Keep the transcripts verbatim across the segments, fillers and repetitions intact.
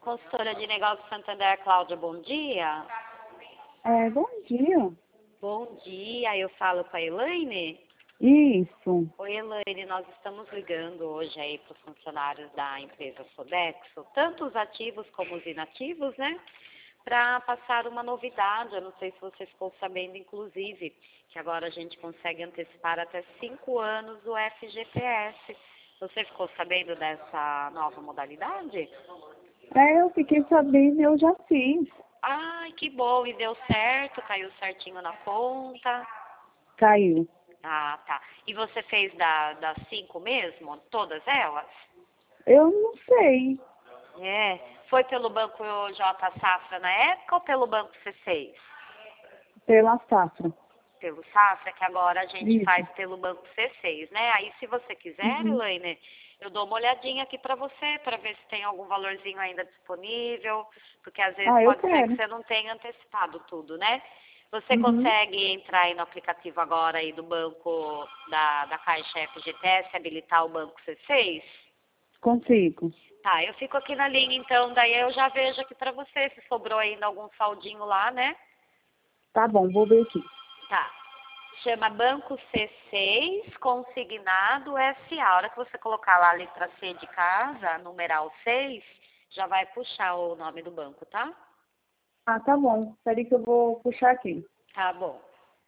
consultora de negócios Santander, Cláudia, bom dia. É, bom dia. Bom dia, eu falo com a Elaine. Isso. Oi, Elaine, nós estamos ligando hoje aí para os funcionários da empresa Sodexo, tanto os ativos como os inativos, né? Para passar uma novidade, eu não sei se você ficou sabendo, inclusive, que agora a gente consegue antecipar até cinco anos o F G T S. Você ficou sabendo dessa nova modalidade? É, eu fiquei sabendo e eu já fiz. Ai, que bom, e deu certo, caiu certinho na conta. Caiu. Ah, tá. E você fez da, das cinco mesmo? Todas elas? Eu não sei. É. Foi pelo Banco J Safra na época ou pelo Banco C seis? Pela safra. Pelo Safra, que agora a gente Isso. faz pelo Banco C seis, né? Aí, se você quiser, Uhum. Elaine, eu dou uma olhadinha aqui para você, para ver se tem algum valorzinho ainda disponível, porque às vezes Ah, eu pode ser que quero. você não tenha antecipado tudo, né? Você Uhum. consegue entrar aí no aplicativo agora aí do banco da, da Caixa F G T S, habilitar o Banco C seis? Consigo. Tá, eu fico aqui na linha então, daí eu já vejo aqui pra você se sobrou ainda algum saldinho lá, né? Tá bom, vou ver aqui. Tá. Chama Banco C seis, consignado S A. A hora que você colocar lá a letra C de casa, numeral seis, já vai puxar o nome do banco, tá? Ah, tá bom. Peraí que eu vou puxar aqui. Tá bom.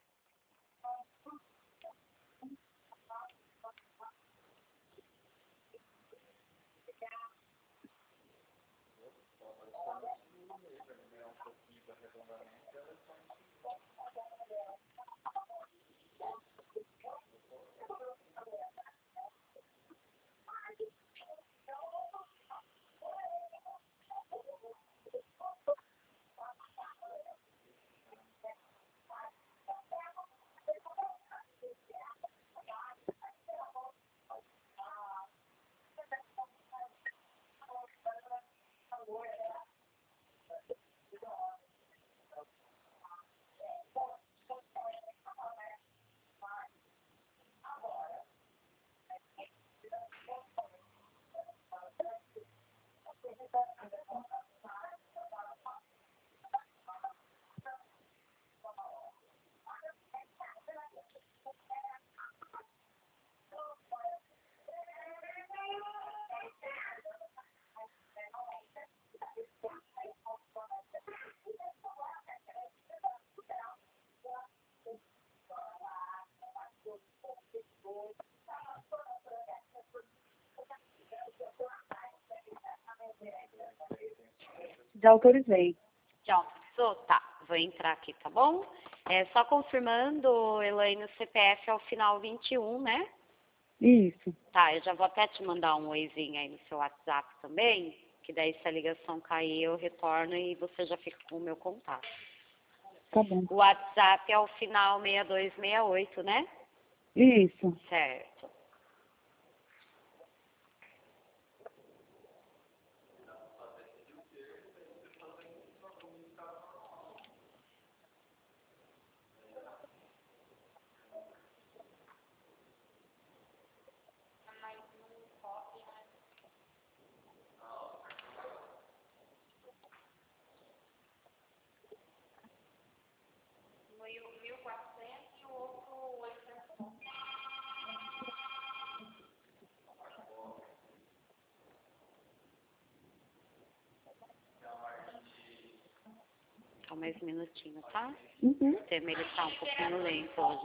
Já autorizei. Já autorizou? Tá. Vou entrar aqui, tá bom? É só confirmando, Elaine, o C P F é o final vinte e um, né? Isso. Tá, eu já vou até te mandar um oizinho aí no seu WhatsApp também, que daí se a ligação cair eu retorno e você já fica com o meu contato. Tá bom. O WhatsApp é o final seis dois seis oito, né? Isso. Certo. Só mais um minutinho, tá? Uhum. O sistema ele tá um pouquinho lento hoje.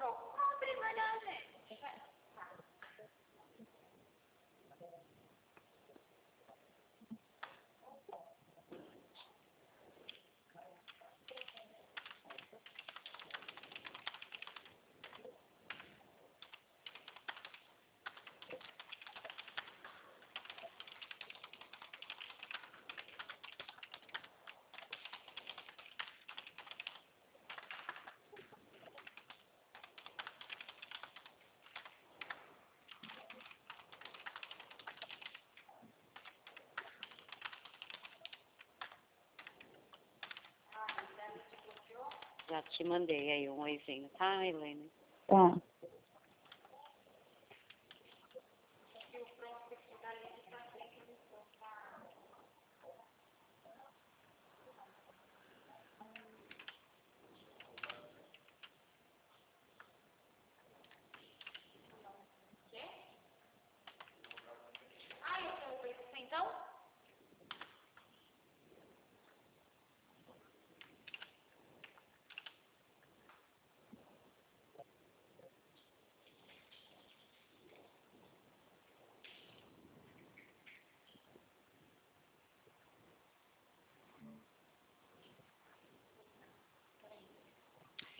Já te mandei aí um oizinho, tá, Helene? Tá.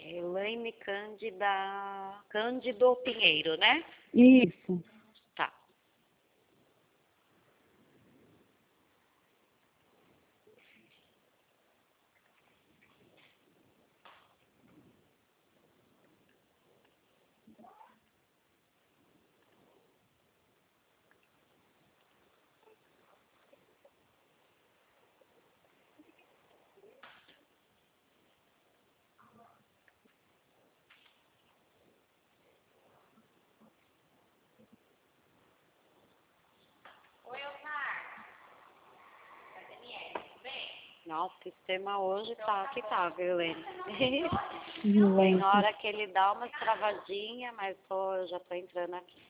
Elaine Cândida, Cândido Pinheiro, né? Isso. Tá. Nossa, o sistema hoje tá que tá, viu, Elaine? Tem hora que ele dá uma travadinha, mas tô, já tô entrando aqui.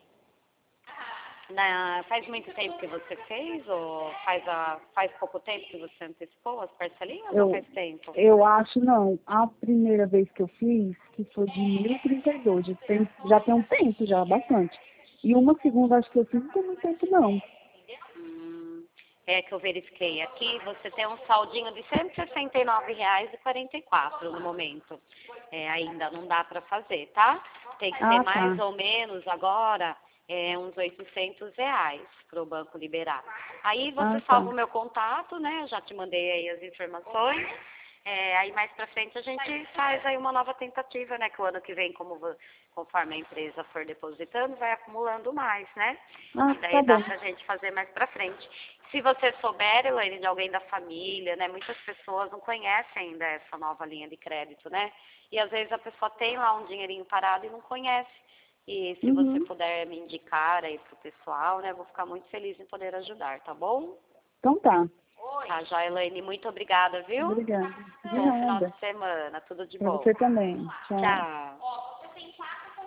Na, faz muito tempo que você fez ou faz, a, faz pouco tempo que você antecipou as parcelinhas Eu, ou faz tempo? eu acho não. A primeira vez que eu fiz, que foi de mil e trinta e dois, tem, já tem um tempo, já, bastante. E uma segunda, acho que eu fiz, não tem muito tempo, não. Hum, é que eu verifiquei aqui, você tem um saldinho de cento e sessenta e nove reais e quarenta e quatro no momento. É, ainda não dá para fazer, tá? Tem que Ah, ser mais tá. ou menos agora é, uns oitocentos reais para o banco liberar. Aí você Ah, tá. salva o meu contato, né? Eu já te mandei aí as informações. É, aí mais pra frente a gente faz aí uma nova tentativa, né? Que o ano que vem, como, vo- conforme a empresa for depositando, vai acumulando mais, né? Ah, E daí tá dá bom. pra gente fazer mais pra frente. Se você souber, Elaine, de alguém da família, né? Muitas pessoas não conhecem ainda essa nova linha de crédito, né? E às vezes a pessoa tem lá um dinheirinho parado e não conhece. E se você Uhum. puder me indicar aí pro pessoal, né? Eu vou ficar muito feliz em poder ajudar, tá bom? Então tá. Tá, já, Elaine, muito obrigada, viu? Obrigada. De Bom final nada. de semana, tudo de Pra bom. você também. Tchau. Tchau.